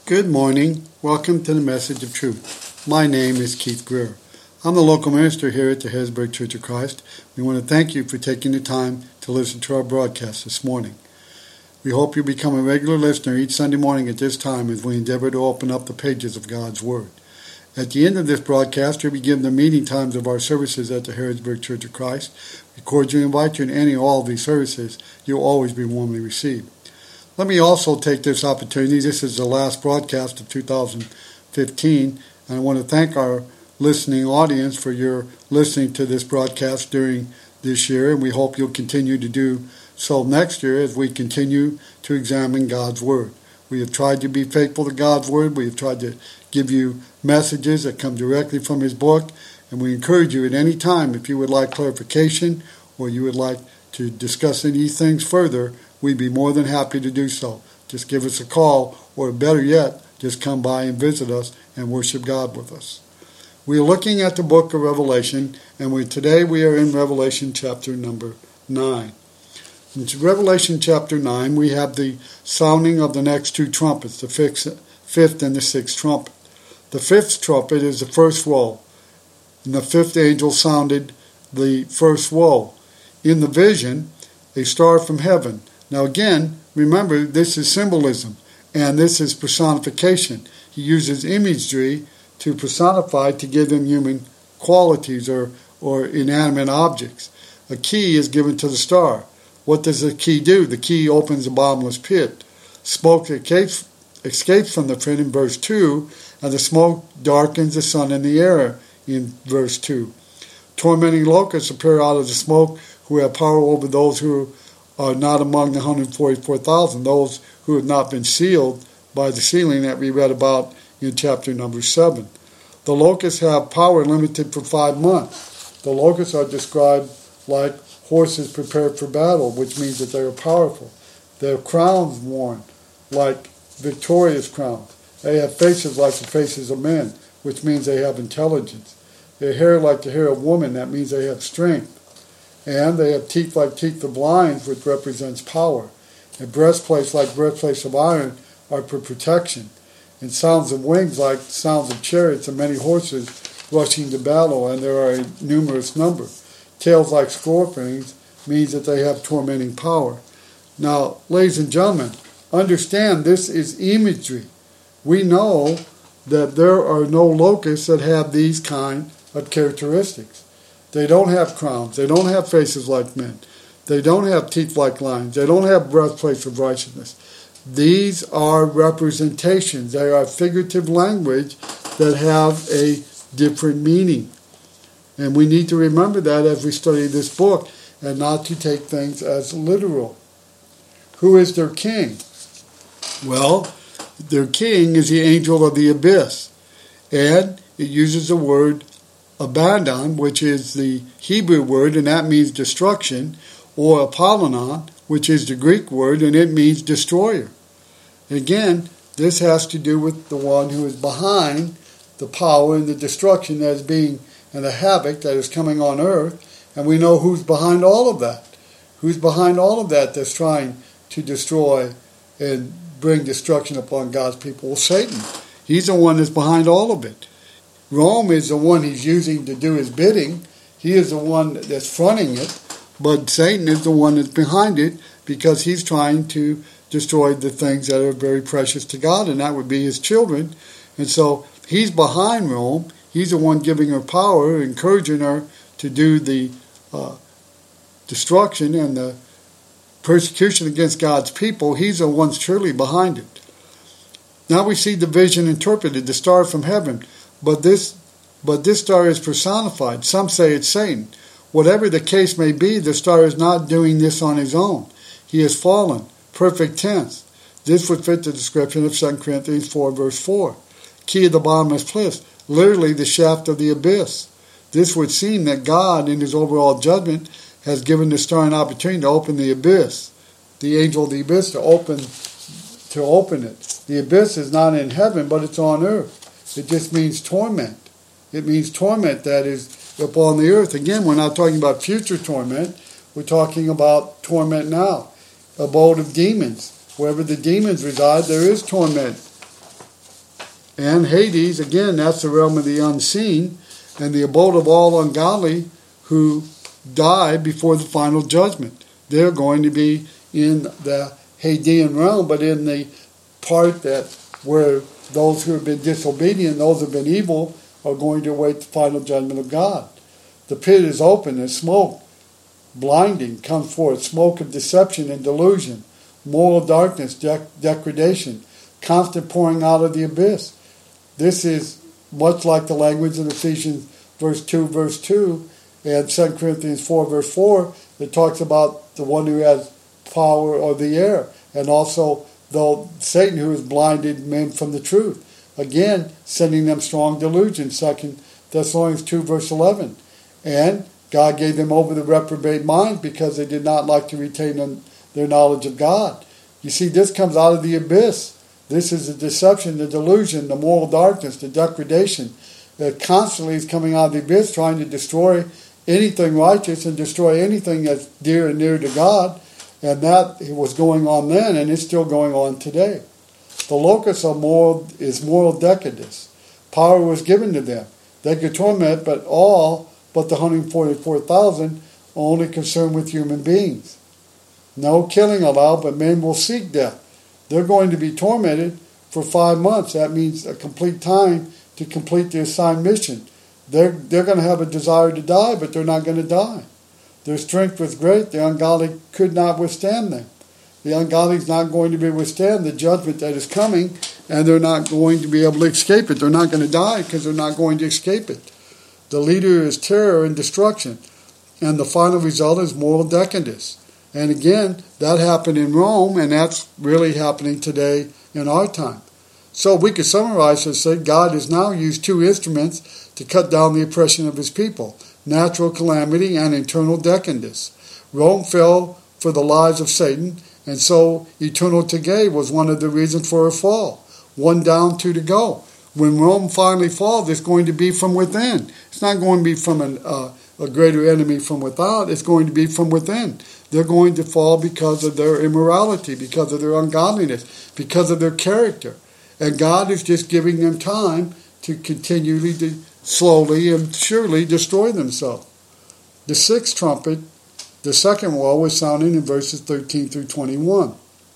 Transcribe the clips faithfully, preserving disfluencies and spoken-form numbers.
Good morning. Welcome to the Message of Truth. My name is Keith Greer. I'm the local minister here at the Harrisburg Church of Christ. We want to thank you for taking the time to listen to our broadcast this morning. We hope you become a regular listener each Sunday morning at this time as we endeavor to open up the pages of God's Word. At the end of this broadcast, you'll be given the meeting times of our services at the Harrisburg Church of Christ. We cordially invite you in any or all of these services. You'll always be warmly received. Let me also take this opportunity. This is the last broadcast of two thousand fifteen, and I want to thank our listening audience for your listening to this broadcast during this year, and we hope you'll continue to do so next year as we continue to examine God's Word. We have tried to be faithful to God's Word. We have tried to give you messages that come directly from His book, and we encourage you at any time, if you would like clarification or you would like to discuss any things further, we'd be more than happy to do so. Just give us a call, or better yet, just come by and visit us and worship God with us. We are looking at the book of Revelation, and we, today we are in Revelation chapter number nine. In Revelation chapter nine, we have the sounding of the next two trumpets, the fifth and the sixth trumpet. The fifth trumpet is the first woe, and the fifth angel sounded the first woe. In the vision, a star from heaven. Now again, remember, this is symbolism, and this is personification. He uses imagery to personify, to give them human qualities or, or inanimate objects. A key is given to the star. What does the key do? The key opens a bottomless pit. Smoke escapes, escapes from the pit in verse two, and the smoke darkens the sun in the air in verse two. Tormenting locusts appear out of the smoke, who have power over those who are not among the one hundred forty-four thousand, those who have not been sealed by the sealing that we read about in chapter number seven. The locusts have power limited for five months. The locusts are described like horses prepared for battle, which means that they are powerful. Their crowns worn like victorious crowns. They have faces like the faces of men, which means they have intelligence. Their hair like the hair of women, that means they have strength. And they have teeth like teeth of lions, which represents power. And breastplates like breastplates of iron are for protection. And sounds of wings like sounds of chariots and many horses rushing to battle, and there are a numerous number. Tails like scorpions means that they have tormenting power. Now, ladies and gentlemen, understand this is imagery. We know that there are no locusts that have these kind of characteristics. They don't have crowns. They don't have faces like men. They don't have teeth like lions. They don't have breastplates of righteousness. These are representations. They are figurative language that have a different meaning. And we need to remember that as we study this book, and not to take things as literal. Who is their king? Well, their king is the angel of the abyss. And it uses the word Abaddon, which is the Hebrew word, and that means destruction, or Apollonon, which is the Greek word, and it means destroyer. Again, this has to do with the one who is behind the power and the destruction that is being, and the havoc that is coming on earth, and we know who's behind all of that. Who's behind all of that that's trying to destroy and bring destruction upon God's people? Well, Satan. He's the one that's behind all of it. Rome is the one he's using to do his bidding. He is the one that's fronting it, but Satan is the one that's behind it because he's trying to destroy the things that are very precious to God, and that would be his children. And so he's behind Rome. He's the one giving her power, encouraging her to do the uh, destruction and the persecution against God's people. He's the one truly behind it. Now we see the vision interpreted, the star from heaven. But this, but this star is personified. Some say it's Satan. Whatever the case may be, the star is not doing this on his own. He has fallen. Perfect tense. This would fit the description of Second Corinthians four, verse four. Key of the bottomless pit. Literally the shaft of the abyss. This would seem that God, in his overall judgment, has given the star an opportunity to open the abyss. The angel of the abyss to open, to open it. The abyss is not in heaven, but it's on earth. It just means torment. It means torment that is upon the earth. Again, we're not talking about future torment. We're talking about torment now. Abode of demons. Wherever the demons reside, there is torment. And Hades, again, that's the realm of the unseen, and the abode of all ungodly who die before the final judgment. They're going to be in the Hadean realm, but in the part that where those who have been disobedient, those who have been evil, are going to await the final judgment of God. The pit is open and smoke, blinding, comes forth, smoke of deception and delusion, moral darkness, dec- degradation, constant pouring out of the abyss. This is much like the language in Ephesians verse two, verse two, and Second Corinthians four, verse four, that talks about the one who has power of the air, and also though Satan who has blinded men from the truth. Again, sending them strong delusion, Second Thessalonians two, verse eleven. And God gave them over the reprobate mind because they did not like to retain their knowledge of God. You see, this comes out of the abyss. This is the deception, the delusion, the moral darkness, the degradation that constantly is coming out of the abyss, trying to destroy anything righteous and destroy anything that's dear and near to God. And that was going on then, and it's still going on today. The locus of moral is moral decadence. Power was given to them. They could torment, but all but the one hundred forty-four thousand only concerned with human beings. No killing allowed, but men will seek death. They're going to be tormented for five months. That means a complete time to complete the assigned mission. They're, they're going to have a desire to die, but they're not going to die. Their strength was great. The ungodly could not withstand them. The ungodly is not going to be withstand the judgment that is coming, and they're not going to be able to escape it. They're not going to die because they're not going to escape it. The leader is terror and destruction, and the final result is moral decadence. And again, that happened in Rome, and that's really happening today in our time. So we could summarize and say God has now used two instruments to cut down the oppression of his people: natural calamity and internal decadence. Rome fell for the lies of Satan, and so eternal decay was one of the reasons for her fall. One down, two to go. When Rome finally falls, it's going to be from within. It's not going to be from an, uh, a greater enemy from without. It's going to be from within. They're going to fall because of their immorality, because of their ungodliness, because of their character. And God is just giving them time to continually, to slowly and surely destroy themselves. The sixth trumpet, the second woe, was sounding in verses thirteen through twenty-one.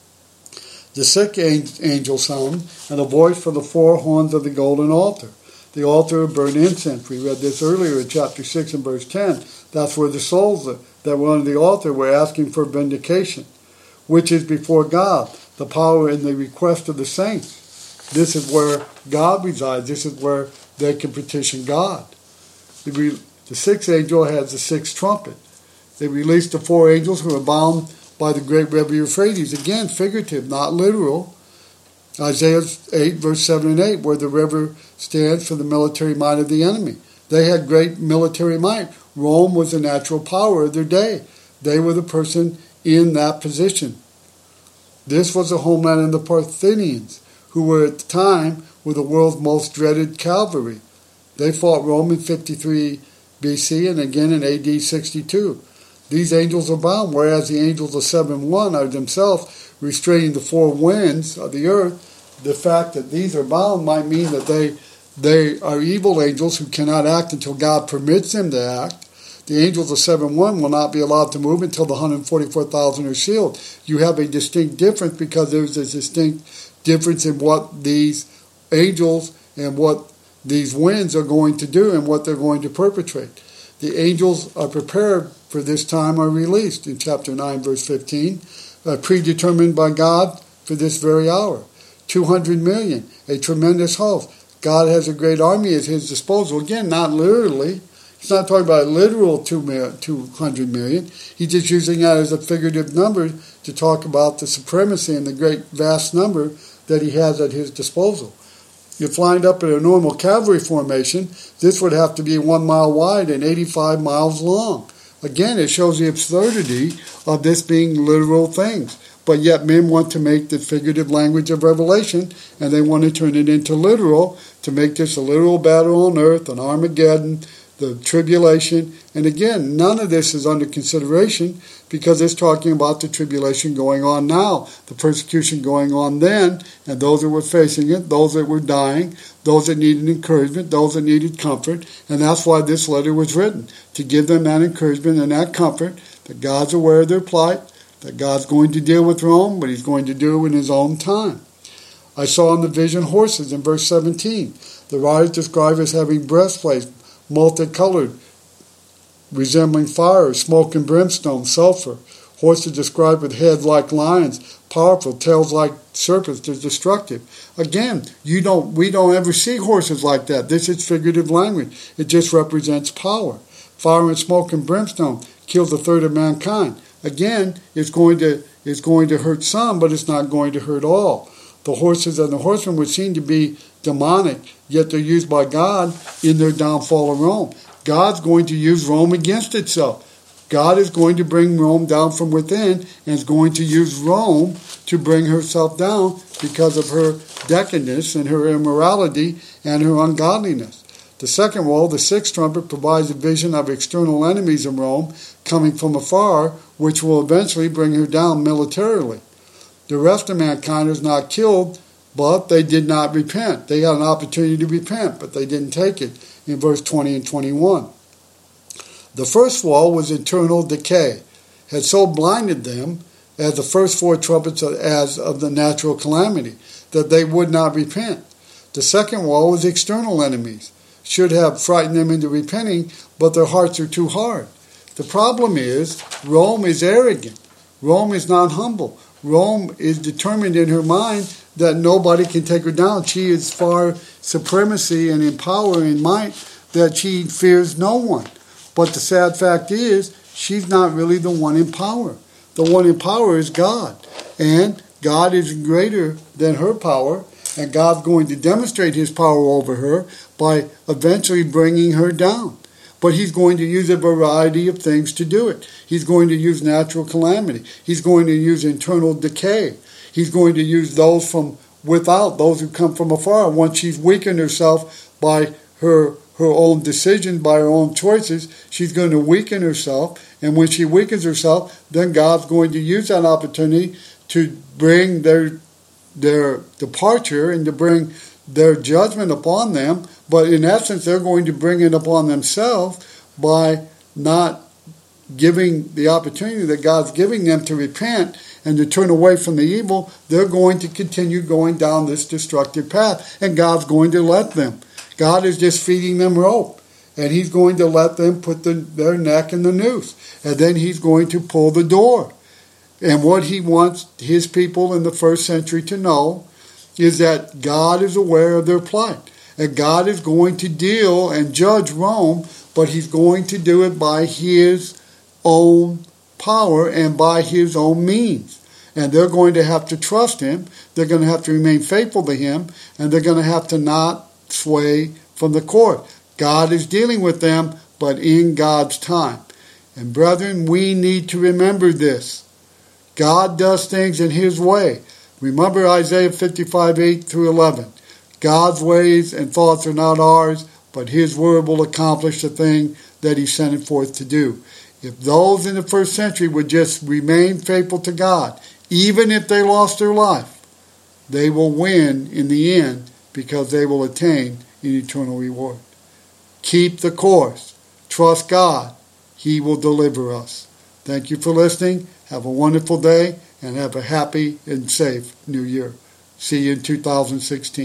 The sixth angel sounded, and a voice for the four horns of the golden altar. The altar of burnt incense. We read this earlier in chapter six and verse ten. That's where the souls that were under the altar were asking for vindication, which is before God, the power and the request of the saints. This is where God resides. This is where they can petition God. The, the sixth angel has the sixth trumpet. They released the four angels who were bound by the great river Euphrates. Again, figurative, not literal. Isaiah eight, verse seven and eight, where the river stands for the military might of the enemy. They had great military might. Rome was the natural power of their day. They were the person in that position. This was the homeland of the Parthians, who were at the time were the world's most dreaded cavalry. They fought Rome in fifty-three B C and again in A D sixty-two. These angels are bound, whereas the angels of seven one are themselves restraining the four winds of the earth. The fact that these are bound might mean that they they are evil angels who cannot act until God permits them to act. The angels of seven one will not be allowed to move until the one hundred forty-four thousand are sealed. You have a distinct difference because there's a distinct difference in what these angels and what these winds are going to do and what they're going to perpetrate. The angels are prepared for this time are released in chapter nine, verse fifteen, uh, predetermined by God for this very hour. two hundred million, a tremendous host. God has a great army at his disposal. Again, not literally. He's not talking about a literal two hundred million. He's just using that as a figurative number to talk about the supremacy and the great vast number that he has at his disposal. If lined up in a normal cavalry formation, this would have to be one mile wide and eighty-five miles long. Again, it shows the absurdity of this being literal things. But yet men want to make the figurative language of Revelation, and they want to turn it into literal, to make this a literal battle on earth, an Armageddon, the tribulation. And again, none of this is under consideration because it's talking about the tribulation going on now, the persecution going on then, and those that were facing it, those that were dying, those that needed encouragement, those that needed comfort. And that's why this letter was written, to give them that encouragement and that comfort, that God's aware of their plight, that God's going to deal with Rome, but he's going to do it in his own time. I saw in the vision horses in verse seventeen. The riders described as having breastplates, multicolored, resembling fire, smoke and brimstone, sulfur. Horses described with heads like lions, powerful, tails like serpents. They're destructive. Again, you don't. we don't ever see horses like that. This is figurative language. It just represents power. Fire and smoke and brimstone kills a third of mankind. Again, it's going to it's going to hurt some, but it's not going to hurt all. The horses and the horsemen would seem to be demonic, yet they're used by God in their downfall of Rome. God's going to use Rome against itself. God is going to bring Rome down from within and is going to use Rome to bring herself down because of her decadence and her immorality and her ungodliness. The second woe, the sixth trumpet, provides a vision of external enemies of Rome coming from afar, which will eventually bring her down militarily. The rest of mankind is not killed, but they did not repent. They had an opportunity to repent, but they didn't take it in verse twenty and twenty-one. The first woe was eternal decay, had so blinded them as the first four trumpets as of the natural calamity, that they would not repent. The second woe was external enemies, should have frightened them into repenting, but their hearts are too hard. The problem is, Rome is arrogant. Rome is not humble. Rome is determined in her mind that nobody can take her down. She is far supremacy and in power and might that she fears no one. But the sad fact is, she's not really the one in power. The one in power is God. And God is greater than her power. And God's going to demonstrate his power over her by eventually bringing her down. But he's going to use a variety of things to do it. He's going to use natural calamity. He's going to use internal decay. He's going to use those from without, those who come from afar. Once she's weakened herself by her, her own decisions, by her own choices, she's going to weaken herself. And when she weakens herself, then God's going to use that opportunity to bring their, their departure and to bring their judgment upon them. But in essence, they're going to bring it upon themselves by not giving the opportunity that God's giving them to repent and to turn away from the evil. They're going to continue going down this destructive path, and God's going to let them. God is just feeding them rope, and he's going to let them put the, their neck in the noose, and then he's going to pull the door. And what he wants his people in the first century to know is that God is aware of their plight. And God is going to deal and judge Rome, but he's going to do it by his own power and by his own means. And they're going to have to trust him. They're going to have to remain faithful to him. And they're going to have to not sway from the court. God is dealing with them, but in God's time. And brethren, we need to remember this. God does things in his way. Remember Isaiah fifty-five, eight through eleven. God's ways and thoughts are not ours, but his word will accomplish the thing that he sent it forth to do. If those in the first century would just remain faithful to God, even if they lost their life, they will win in the end because they will attain an eternal reward. Keep the course. Trust God. He will deliver us. Thank you for listening. Have a wonderful day and have a happy and safe new year. See you in two thousand sixteen.